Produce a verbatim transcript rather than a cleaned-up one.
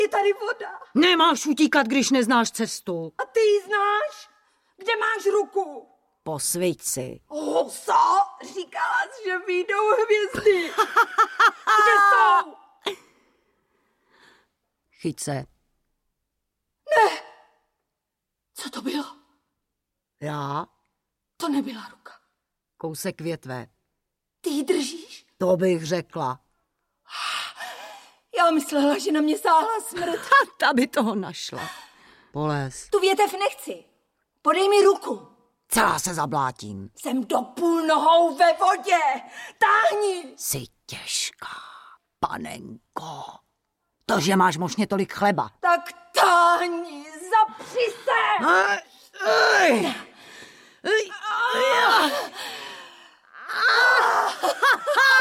Je tady voda. Nemáš utíkat, když neznáš cestu. A ty ji znáš? Kde máš ruku? Posviť si. Huso, říkala jsi, že vyjdou hvězdy. Kde jsou? Chyť se. Ne. Co to bylo? Já? To nebyla ruka. Kousek větve. Ty ji držíš? To bych řekla. Já myslela, že na mě sáhla smrt. A ta by toho našla. Polez. Tu větev nechci. Podej mi ruku. Celá se zablátím. Jsem do půl nohou ve vodě. Táhni. Jsi těžká, panenko. To, že máš možně tolik chleba. Tak táhni, zapři se. Ej, ej, ej, ej.